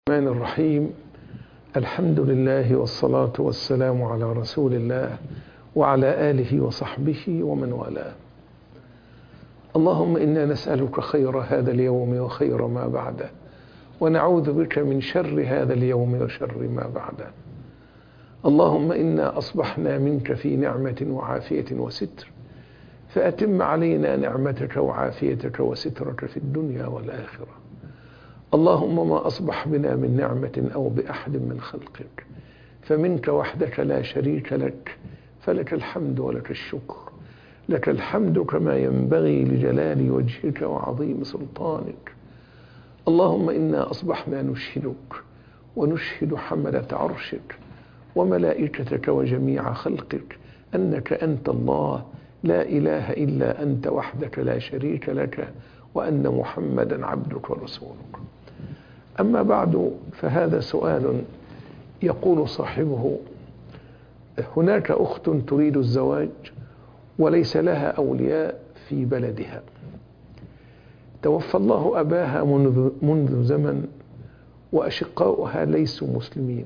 الرحمن الرحيم. الحمد لله والصلاة والسلام على رسول الله وعلى آله وصحبه ومن والاه. اللهم إنا نسألك خير هذا اليوم وخير ما بعده، ونعوذ بك من شر هذا اليوم وشر ما بعده. اللهم إنا أصبحنا منك في نعمة وعافية وستر، فأتم علينا نعمتك وعافيتك وسترك في الدنيا والآخرة. اللهم ما أصبح بنا من نعمة أو بأحد من خلقك فمنك وحدك لا شريك لك، فلك الحمد ولك الشكر. لك الحمد كما ينبغي لجلال وجهك وعظيم سلطانك. اللهم إنا أصبحنا نشهدك ونشهد حملة عرشك وملائكتك وجميع خلقك أنك أنت الله لا إله إلا أنت وحدك لا شريك لك، وأن محمدا عبدك ورسولك. أما بعد، فهذا سؤال يقول صاحبه: هناك أخت تريد الزواج وليس لها أولياء في بلدها، توفى الله أباها منذ زمن، وأشقاؤها ليسوا مسلمين.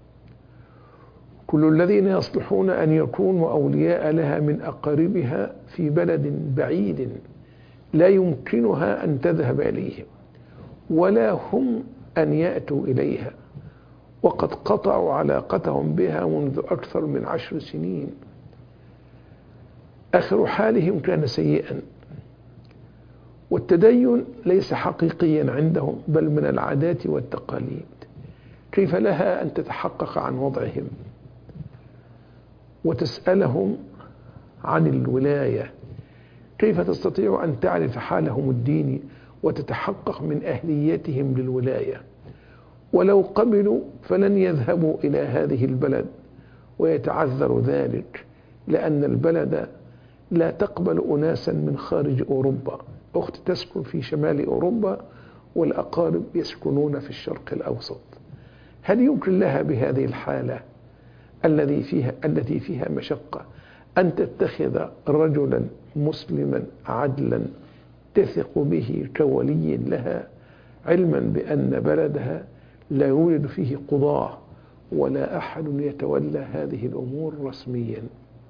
كل الذين يصلحون أن يكونوا أولياء لها من أقاربها في بلد بعيد لا يمكنها أن تذهب إليهم ولا هم أن يأتوا إليها، وقد قطعوا علاقتهم بها منذ أكثر من 10 سنين. آخر حالهم كان سيئا، والتدين ليس حقيقيا عندهم بل من العادات والتقاليد. كيف لها أن تتحقق عن وضعهم وتسألهم عن الولاية؟ كيف تستطيع أن تعرف حالهم الديني وتتحقق من أهليتهم للولاية؟ ولو قبلوا فلن يذهبوا إلى هذه البلد، ويتعذر ذلك لأن البلد لا تقبل أناسا من خارج أوروبا. أخت تسكن في شمال أوروبا والأقارب يسكنون في الشرق الأوسط. هل يمكن لها بهذه الحالة التي فيها مشقة أن تتخذ رجلا مسلما عدلا تثق به كولي لها، علما بأن بلدها لا يوجد فيه قضاة ولا أحد يتولى هذه الأمور رسميا؟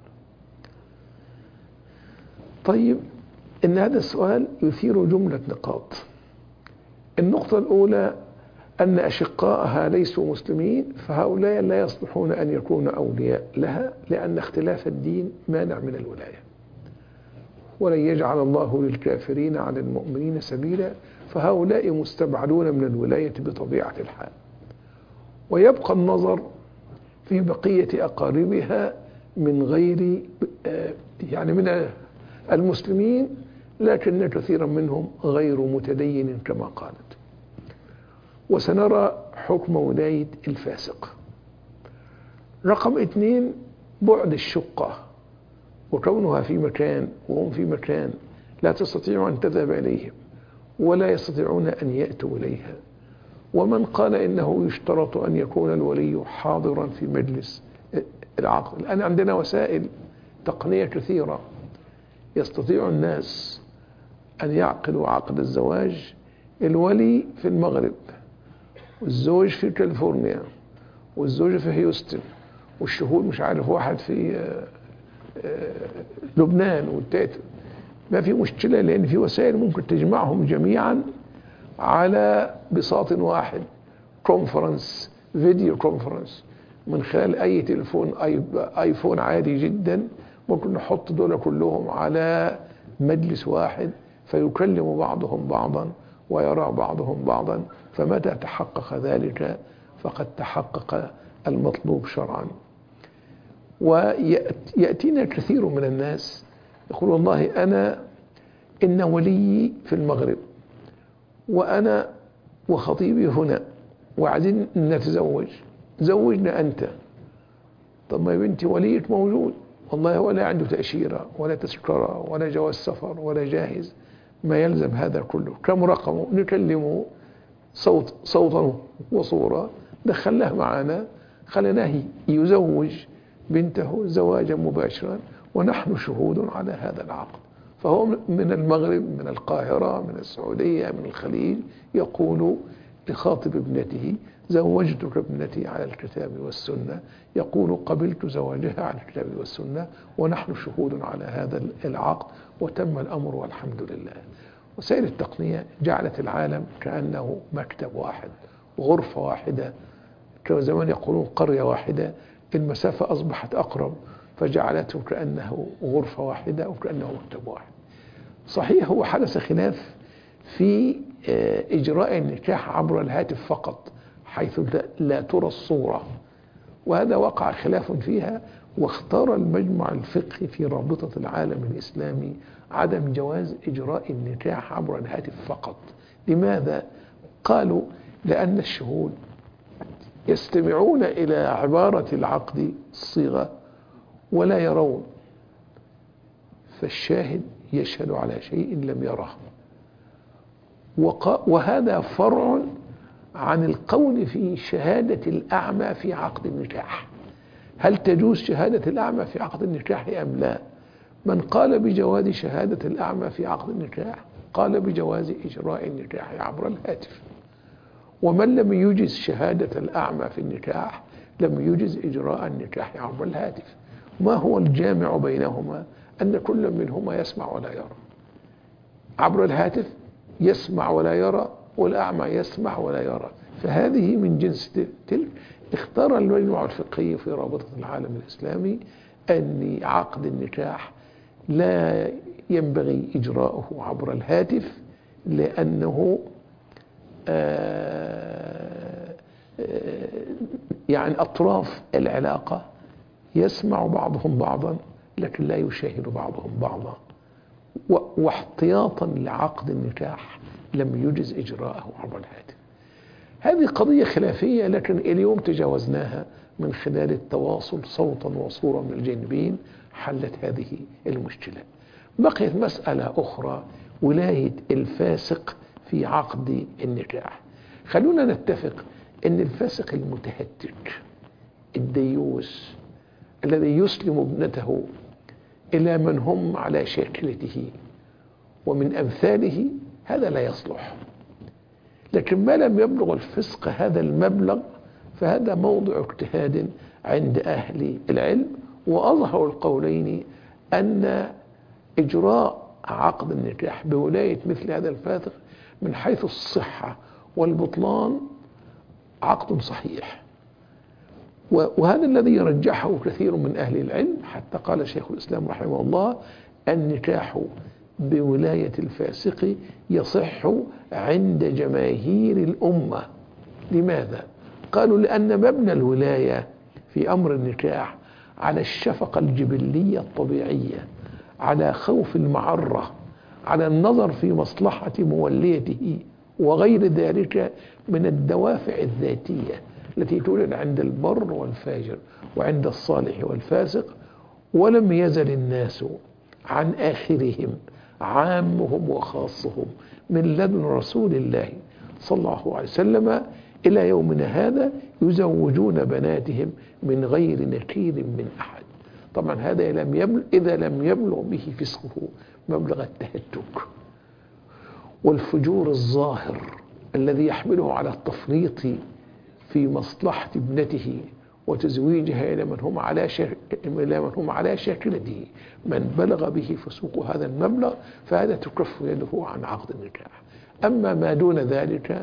طيب، إن هذا السؤال يثير جملة نقاط. النقطة الأولى أن أشقائها ليسوا مسلمين، فهؤلاء لا يصلحون أن يكونوا أولياء لها، لأن اختلاف الدين مانع من الولاية، ولن يجعل الله للكافرين على المؤمنين سبيلا، فهؤلاء مستبعدون من الولاية بطبيعة الحال. ويبقى النظر في بقية أقاربها من غير من المسلمين، لكن كثيرا منهم غير متدين كما قالت. وسنرى حكم ولاية الفاسق. رقم 2: بعد الشقة، وكونها في مكان وهم في مكان لا تستطيع أن تذهب إليهم ولا يستطيعون أن يأتوا إليها. ومن قال إنه يشترط أن يكون الولي حاضرا في مجلس العقد؟ الآن عندنا وسائل تقنية كثيرة، يستطيع الناس أن يعقدوا عقد الزواج، الولي في المغرب والزوج في كاليفورنيا والزوجة في هيوستن والشهود مش عارف واحد في لبنان والتالت. ما في مشكلة، لأن في وسائل ممكن تجمعهم جميعا على بساط واحد، كونفرنس، فيديو كونفرنس، من خلال أي تليفون آيفون عادي جدا ممكن نحط دول كلهم على مجلس واحد، فيكلم بعضهم بعضا ويرى بعضهم بعضا. فمتى تحقق ذلك فقد تحقق المطلوب شرعا. ويأتينا كثير من الناس يقول: والله أنا إن وليي في المغرب وأنا وخطيبي هنا وعايزين نتزوج، زوجنا أنت. طب ما يا بنتي وليك موجود، والله ولا عنده تأشيرة ولا تذكرة ولا جواز سفر ولا جاهز، ما يلزم هذا كله. كم رقمه؟ نكلمه صوتا وصورة، دخلناه معنا، خليناه يزوج بنته زواجا مباشرا ونحن شهود على هذا العقد. فهو من المغرب، من القاهرة، من السعودية، من الخليج، يقول لخاطب ابنته: زوجتك ابنتي على الكتاب والسنة، يقول: قبلت زواجها على الكتاب والسنة ونحن شهود على هذا العقد وتم الأمر والحمد لله. وسائل التقنية جعلت العالم كأنه مكتب واحد، غرفة واحدة، كما زمان يقولون قرية واحدة. المسافة أصبحت أقرب فجعلته كأنه غرفة واحدة وكأنه مكتب واحد. صحيح هو حدث خلاف في إجراء النكاح عبر الهاتف فقط، حيث لا ترى الصورة، وهذا وقع خلاف فيها، واختار المجمع الفقهي في رابطة العالم الإسلامي عدم جواز إجراء النكاح عبر الهاتف فقط. لماذا؟ قالوا: لأن الشهود يستمعون إلى عبارة العقد الصيغة ولا يرون، فالشاهد يشهد على شيء لم يره. وهذا فرع عن القول في شهادة الأعمى في عقد النكاح. هل تجوز شهادة الأعمى في عقد النكاح أم لا؟ من قال بجواز شهادة الأعمى في عقد النكاح قال بجواز إجراء النكاح عبر الهاتف، ومن لم يجز شهادة الأعمى في النكاح لم يجز إجراء النكاح عبر الهاتف. ما هو الجامع بينهما؟ أن كل منهما يسمع ولا يرى. عبر الهاتف يسمع ولا يرى، والأعمى يسمع ولا يرى، فهذه من جنس تلك. اختار المجمع الفقهي في رابطة العالم الإسلامي أن عقد النكاح لا ينبغي إجراؤه عبر الهاتف، لأنه يعني أطراف العلاقة يسمع بعضهم بعضا لكن لا يشاهد بعضهم بعضا، واحتياطا لعقد النكاح لم يجز إجراءه عبر الهاتف. هذه قضية خلافية، لكن اليوم تجاوزناها من خلال التواصل صوتا وصورة من الجانبين، حلت هذه المشكلة. بقيت مسألة أخرى: ولاية الفاسق في عقد النكاح. خلونا نتفق أن الفاسق المتهتك الديوس الذي يسلم ابنته إلى من هم على شاكلته ومن أمثاله هذا لا يصلح. لكن ما لم يبلغ الفسق هذا المبلغ فهذا موضع اجتهاد عند أهل العلم، وأظهر القولين أن إجراء عقد النكاح بولاية مثل هذا الفاسق من حيث الصحة والبطلان عقد صحيح، وهذا الذي يرجحه كثير من أهل العلم، حتى قال شيخ الإسلام رحمه الله: النكاح بولاية الفاسق يصح عند جماهير الأمة. لماذا؟ قالوا: لأن مبنى الولاية في أمر النكاح على الشفقة الجبلية الطبيعية، على خوف المعرة، على النظر في مصلحة موليته، وغير ذلك من الدوافع الذاتية التي تولد عند البر والفاجر وعند الصالح والفاسق. ولم يزل الناس عن آخرهم عامهم وخاصهم من لدن رسول الله صلى الله عليه وسلم إلى يومنا هذا يزوجون بناتهم من غير نكير من أحد. طبعا هذا إذا لم يبلغ به فسقه مبلغ التهتك والفجور الظاهر الذي يحمله على التفريط في مصلحة ابنته وتزويجها إلى من هم على شاكلته. من بلغ به فسوق هذا المبلغ فهذا تكف يده عن عقد النكاح. أما ما دون ذلك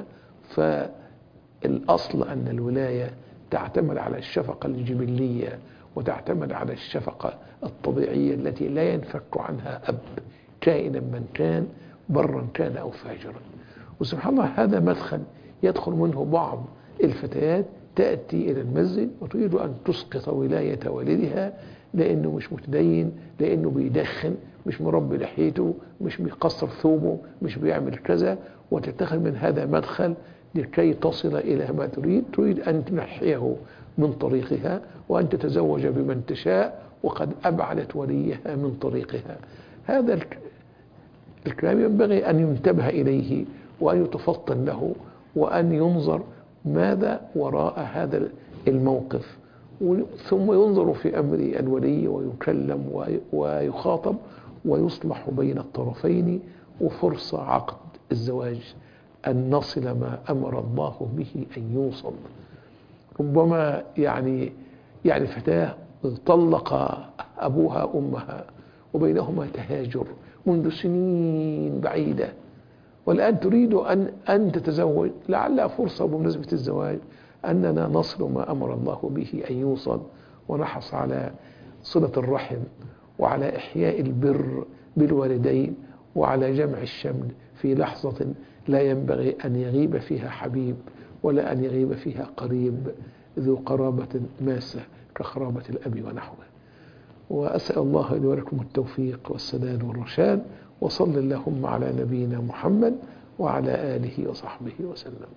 فالأصل أن الولاية تعتمد على الشفقة الجبلية وتعتمد على الشفقة الطبيعية التي لا ينفك عنها أب كائنا من كان، برا كان أو فاجرا. وسبحان الله هذا مدخل يدخل منه بعض الفتيات تأتي إلى المسجد وتريد أن تسقط ولاية والدها لأنه مش متدين، لأنه بيدخن، مش مربي لحيته، مش بيقصر ثوبه، مش بيعمل كذا، وتتخذ من هذا مدخل لكي تصل إلى ما تريد أن تنحيه من طريقها وأن تتزوج بمن تشاء وقد أبعدت وليها من طريقها. هذا الكلام ينبغي أن ينتبه إليه وأن يتفطن له وأن ينظر ماذا وراء هذا الموقف، ثم ينظر في أمر الولي ويكلم ويخاطب ويصلح بين الطرفين وفرصة عقد الزواج أن نصل ما أمر الله به أن يوصل. ربما يعني فتاة طلق أبوها أمها وبينهما تهاجر منذ سنين بعيدة، والآن تريد أن تتزوج، لعلها فرصة بمناسبة الزواج أننا نصل ما أمر الله به أن يوصل، ونحرص على صلة الرحم وعلى إحياء البر بالوالدين وعلى جمع الشمل في لحظة لا ينبغي أن يغيب فيها حبيب ولا أن يغيب فيها قريب ذو قرابة ماسة كقرابة الأب ونحوه. وأسأل الله لي ولكم التوفيق والسداد والرشاد، وصل اللهم على نبينا محمد وعلى آله وصحبه وسلم.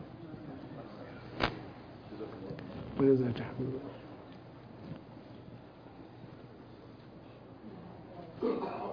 وجزاك الله.